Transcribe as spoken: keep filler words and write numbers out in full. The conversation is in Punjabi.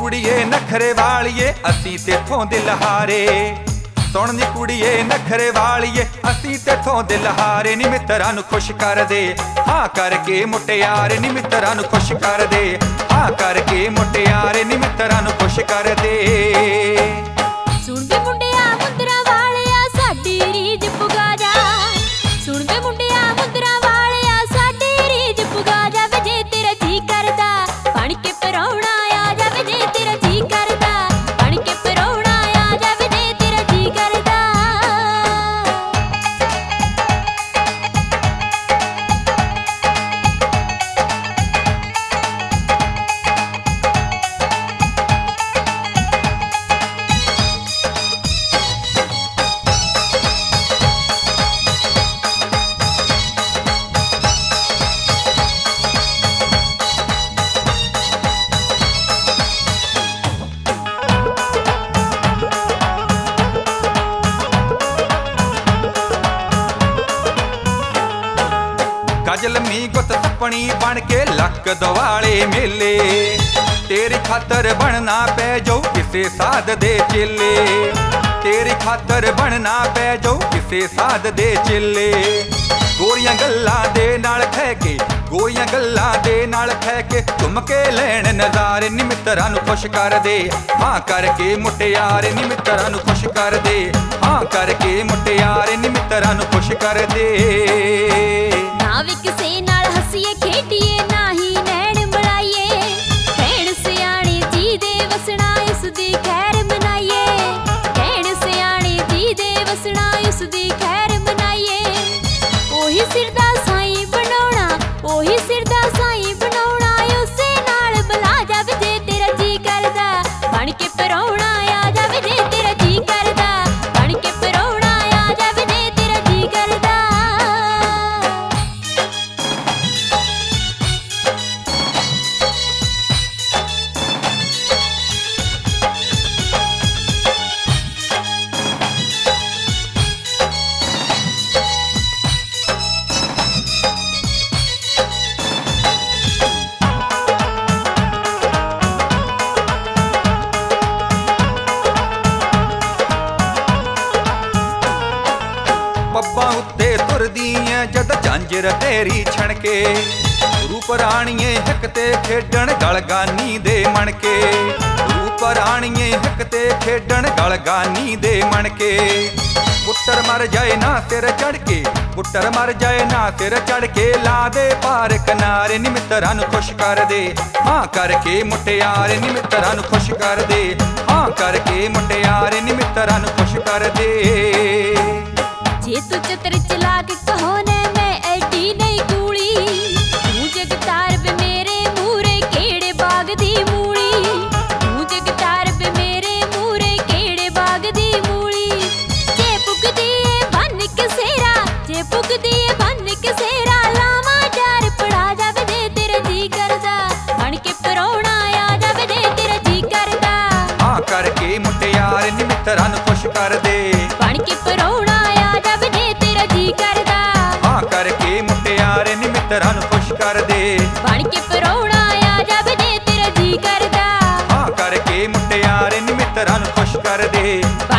ਕੁੜੀਏ ਨਖਰੇ ਵਾਲੀਏ ਅਸੀਂ ਤੇਥੋਂ ਦਿਲ ਹਾਰੇ। ਸੁਣ ਨੀ ਕੁੜੀਏ ਨਖਰੇ ਵਾਲੀਏ ਅਸੀਂ ਤੇਥੋਂ ਦਿਲ ਹਾਰੇ। ਨੀ ਮਿੱਤਰਾਂ ਨੂੰ ਖੁਸ਼ ਕਰਦੇ ਹਾਂ ਕਰਕੇ ਮੁਟਿਆਰੇ। ਨੀ ਮਿੱਤਰਾਂ ਨੂੰ ਖੁਸ਼ ਕਰਦੇ ਹਾਂ ਕਰਕੇ ਮੁਟਿਆਰੇ। ਨੀ ਮਿੱਤਰਾਂ ਨੂੰ ਖੁਸ਼ ਕਰਦੇ। ਸੁਣ ਵੇ ਮੁੰਡਿਆ ਮੁੰਦਰਾਂ ਵਾਲਿਆ ਸਾਡੀ ਰੀਝ ਪੁਗਾ ਜਾ। ਸੁਣ ਵੇ ਮੁੰਡਿਆ ਮੁੰਦਰਾਂ ਵਾਲਿਆ ਸਾਡੀ ਰੀਝ ਪੁਗਾ ਜਾ। ਵੇ ਜੇ ਤੇਰਾ ਜੀ ਕਰਦਾ ਬਣ ਕੇ ਪਰਾਉਣਾ ਆ ਜਾਵੇ। ਜੇ ਤੇਰਾ ਜੀ ਕਰਦਾ ਬਣ ਕੇ ਪਰਾਉਣਾ ਆ ਜਾਵੇ। ਜੇ ਤੇਰਾ ਜੀ ਕਰਦਾ। ਗੱਜ ਲੰਮੀ ਗੁੱਤ ਤੱਪਣੀ ਬਣ ਕੇ ਲੱਕ ਦੁਆਲੇ ਮੇਲੇ। ਤੇਰੀ ਖਾਤਰ ਬਣਨਾ ਪੈ ਜਾਊ ਕਿਸੇ ਸਾਧ ਦੇ ਚੇਲੇ। ਤੇਰੀ ਖਾਤਰ ਬਣਨਾ ਪੈ ਜਾਊ ਕਿਸੇ ਸਾਧ ਦੇ ਚੇਲੇ। ਗੋਰੀਆਂ ਗੱਲਾਂ ਦੇ ਨਾਲ ਖਹਿ ਕੇ ਗੋਰੀਆਂ ਗੱਲਾਂ ਦੇ ਨਾਲ ਖਹਿ ਕੇ ਘੁੰਮ ਕੇ ਲੈਣ ਨਜ਼ਾਰੇ। ਨੀ ਮਿੱਤਰਾਂ ਨੂੰ ਖੁਸ਼ ਕਰਦੇ ਹਾਂ ਕਰਕੇ ਮੁਟਿਆਰੇ। ਨੀ ਮਿੱਤਰਾਂ ਨੂੰ ਖੁਸ਼ ਕਰਦੇ ਹਾਂ ਕਰਕੇ ਮੁਟਿਆਰੇ। ਨੀ ਮਿੱਤਰਾਂ ਨੂੰ ਖੁਸ਼ ਕਰਦੇ। ਨਾ ਵੀ ਕਿਸੇ ਨਾਲ ਹੱਸੀਏ ਖੇਡੀਏ ਨਾ ਹੀ ਨੈਣ ਮਿਲਾਈਏ। ਕਹਿਣ ਸਿਆਣੇ ਜੀ ਦੇ ਵਸਣਾ ਇਸ ਦੀ ਖੈਰ ਮਨਾਈਏ। ਕਹਿਣ ਸਿਆਣੇ ਜੀ ਦੇ ਵਸਣਾ ਇਸ ਦੀ ਖੈਰ ਮਨਾਈਏ। ਉਹੀ ਸਿਰ ਦਾ ਸਾਈਂ ਬਣਾਉਣਾ ਉਹੀ ਸਿਰ ਦਾ ਸਾਈਂ ਬਣਾਉਣਾ ਉਸੇ ਨਾਲ ਬੁਲਾ ਜਾਵੇ। ਜੇ ਤੇਰਾ ਜੀ ਕਰਦਾ ਬਣ ਕੇ ਪਰਾਉਣਾ ਆ ਜਾਵੇ। ਜੇ ਤੇਰਾ ਜੀ ਕਰਦਾ ਬਣ ਕੇ ਪਰਾਉਣਾ ਆ ਜਾਵੇ। ਜੇ ਤੇਰਾ ਜੀ ਕਰਦਾ। ਪੱਬਾਂ ਉੱਤੇ ਤੁਰਦੀ ਐ ਜਦ ਝਾਂਜਰ ਤੇਰੀ ਛਣਕੇ। ਰੂਪ ਰਾਣੀਏ ਹਿੱਕ ਤੇ ਖੇਡਣ ਗਲਗਾਨੀ ਦੇ ਮਣਕੇ। ਰੂਪ ਰਾਣੀਏ ਹਿੱਕ ਤੇ ਖੇਡਣ ਗਲਗਾਨੀ ਦੇ ਮਣਕੇ। ਪੁੱਤਰ ਮਰ ਜਾਏ ਨਾ ਸਿਰ ਚੜ ਕੇ ਪੁੱਤਰ ਮਰ ਜਾਏ ਨਾ ਸਿਰ ਚੜ ਕੇ ਲਾ ਦੇ ਪਾਰ ਕਿਨਾਰੇ। ਨੀ ਮਿੱਤਰਾਂ ਨੂੰ ਖੁਸ਼ ਕਰਦੇ ਹਾਂ ਕਰਕੇ ਮੁਟਿਆਰੇ। ਨੀ ਮਿੱਤਰਾਂ ਨੂੰ ਖੁਸ਼ ਕਰਦੇ ਹਾਂ ਕਰਕੇ ਮੁਟਿਆਰੇ। ਨੀ ਮਿੱਤਰਾਂ ਨੂੰ ਖੁਸ਼ ਕਰਦੇ। ਜੇ ਤੂੰ ਚਤਰ ਚਲਾਕ ਕਹੋ ਨੇ ਮੈਂ ਐਡੀ ਨਹੀਂ ਕੂਲੀ। ਤੂੰ ਜਗਤਾਰ ਵੇ ਮੇਰੇ ਮੂਰੇ ਕਿਹੜੇ ਬਾਗ ਦੀ ਮੂਲੀ। ਤੂੰ ਜਗਤਾਰ ਵੇ ਮੇਰੇ ਮੂਰੇ ਕਿਹੜੇ ਬਾਗ ਦੀ ਮੂਲੀ। ਜੇ ਪੁੱਗਦੀ ਏ ਬੰਨ ਕੇ ਸੇਰਾ ਜੇ ਪੁੱਗਦੀ ਏ ਬੰਨ ਕੇ ਸੇਰਾ ਲਾਵਾਂ ਚਾਰ ਪੜਾ ਜਾਵੇ। ਜੇ ਤੇਰਾ ਜੀ ਕਰਦਾ ਬਣ ਕੇ ਪਰਾਉਣਾ ਆ ਜਾਵੇ। ਜੇ ਤੇਰਾ ਜੀ ਕਰਦਾ ਹਾਂ ਕਰਕੇ ਮੁਟਿਆਰੇ। ਨੀ ਮਿੱਤਰਾਂ ਨੂੰ ਖੁਸ਼ ਕਰਦੇ ਬਣ ਕੇ ਪਰਾਉਣਾ ਆ ਜਾਵੇ। ਜੇ ਤੇਰਾ ਜੀ ਕਰਦਾ ਹਾਂ ਕਰਕੇ ਮੁਟਿਆਰੇ। ਨੀ ਮਿੱਤਰਾਂ ਨੂੰ ਖੁਸ਼ ਕਰਦੇ ਬਣ ਕੇ ਪਰਾਉਣਾ ਆ ਜਾਵੇ। ਜੇ ਤੇਰਾ ਜੀ ਕਰਦਾ ਹਾਂ ਕਰਕੇ ਮੁਟਿਆਰੇ। ਨੀ ਮਿੱਤਰਾਂ ਨੂੰ ਖੁਸ਼ ਕਰਦੇ।